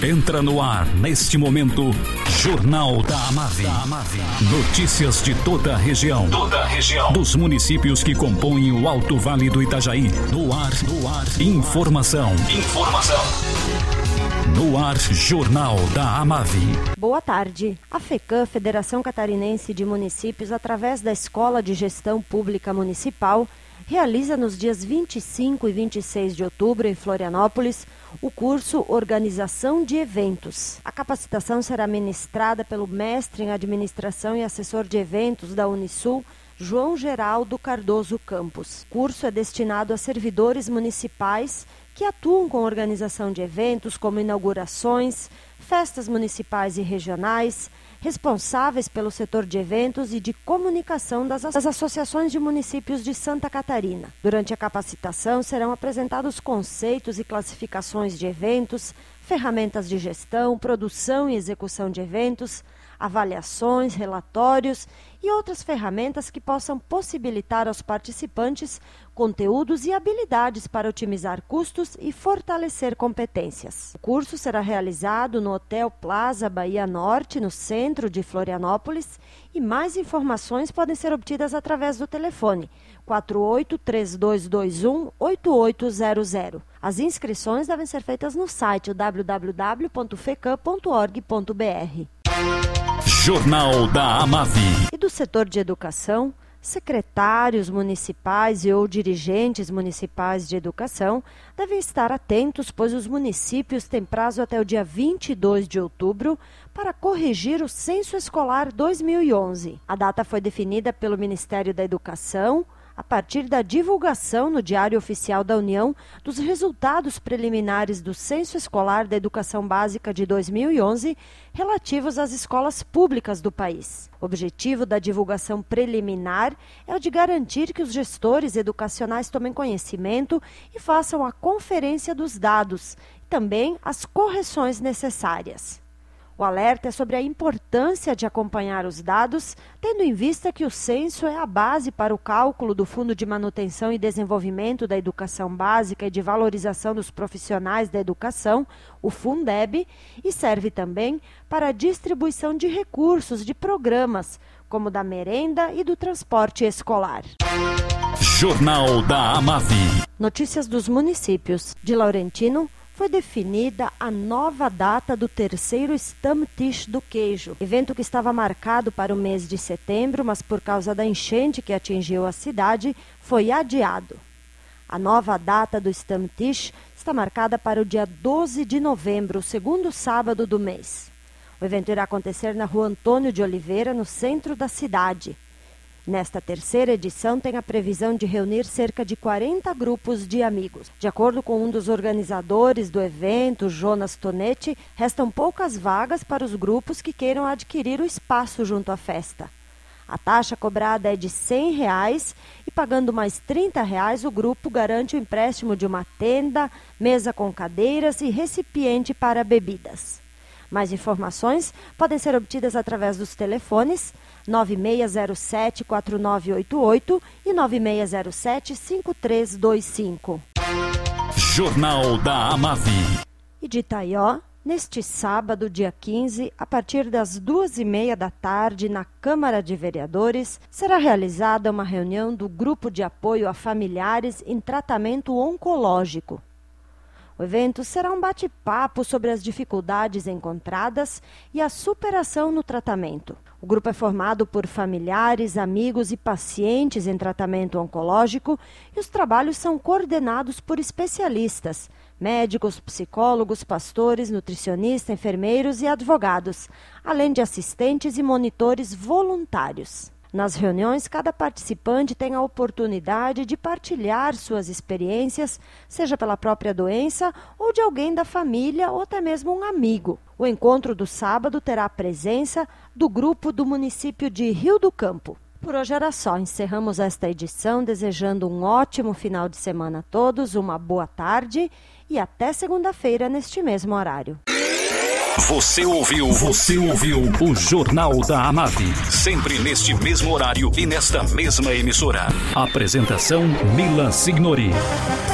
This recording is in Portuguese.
Entra no ar, neste momento, Jornal da Amave. Notícias de toda a região. Dos municípios que compõem o Alto Vale do Itajaí. No ar. Informação. No ar, Jornal da Amave. Boa tarde. A FECAM, Federação Catarinense de Municípios, através da Escola de Gestão Pública Municipal, realiza nos dias 25 e 26 de outubro, em Florianópolis, o curso Organização de Eventos. A capacitação será ministrada pelo mestre em Administração e assessor de eventos da Unisul, João Geraldo Cardoso Campos. O curso é destinado a servidores municipais que atuam com organização de eventos como inaugurações, festas municipais e regionais, responsáveis pelo setor de eventos e de comunicação das associações de municípios de Santa Catarina. Durante a capacitação serão apresentados conceitos e classificações de eventos, ferramentas de gestão, produção e execução de eventos, avaliações, relatórios e outras ferramentas que possam possibilitar aos participantes conteúdos e habilidades para otimizar custos e fortalecer competências. O curso será realizado no Hotel Plaza Bahia Norte, no centro de Florianópolis, e mais informações podem ser obtidas através do telefone 48-3221-8800. As inscrições devem ser feitas no site www.fecam.org.br. Jornal da Amave. E do setor de educação, secretários municipais e ou dirigentes municipais de educação devem estar atentos, pois os municípios têm prazo até o dia 22 de outubro para corrigir o Censo Escolar 2011. A data foi definida pelo Ministério da Educação a partir da divulgação no Diário Oficial da União dos resultados preliminares do Censo Escolar da Educação Básica de 2011 relativos às escolas públicas do país. O objetivo da divulgação preliminar é o de garantir que os gestores educacionais tomem conhecimento e façam a conferência dos dados e também as correções necessárias. O alerta é sobre a importância de acompanhar os dados, tendo em vista que o censo é a base para o cálculo do Fundo de Manutenção e Desenvolvimento da Educação Básica e de Valorização dos Profissionais da Educação, o Fundeb, e serve também para a distribuição de recursos de programas, como da merenda e do transporte escolar. Jornal da Amave. Notícias dos municípios. De Laurentino, foi definida a nova data do terceiro Stammtisch do Queijo, evento que estava marcado para o mês de setembro, mas por causa da enchente que atingiu a cidade, foi adiado. A nova data do Stammtisch está marcada para o dia 12 de novembro, o segundo sábado do mês. O evento irá acontecer na Rua Antônio de Oliveira, no centro da cidade. Nesta terceira edição, tem a previsão de reunir cerca de 40 grupos de amigos. De acordo com um dos organizadores do evento, Jonas Tonetti, restam poucas vagas para os grupos que queiram adquirir o espaço junto à festa. A taxa cobrada é de R$ 100 e, pagando mais R$ 30, o grupo garante o empréstimo de uma tenda, mesa com cadeiras e recipiente para bebidas. Mais informações podem ser obtidas através dos telefones 9607-4988 e 9607-5325. Jornal da Amave. E de Itaió, neste sábado, dia 15, a partir das 2h30 da tarde, na Câmara de Vereadores, será realizada uma reunião do Grupo de Apoio a Familiares em Tratamento Oncológico. O evento será um bate-papo sobre as dificuldades encontradas e a superação no tratamento. O grupo é formado por familiares, amigos e pacientes em tratamento oncológico e os trabalhos são coordenados por especialistas, médicos, psicólogos, pastores, nutricionistas, enfermeiros e advogados, além de assistentes e monitores voluntários. Nas reuniões, cada participante tem a oportunidade de partilhar suas experiências, seja pela própria doença ou de alguém da família ou até mesmo um amigo. O encontro do sábado terá a presença do grupo do município de Rio do Campo. Por hoje era só. Encerramos esta edição desejando um ótimo final de semana a todos, uma boa tarde e até segunda-feira neste mesmo horário. Você ouviu o Jornal da Amave. Sempre neste mesmo horário e nesta mesma emissora. Apresentação Mila Signori.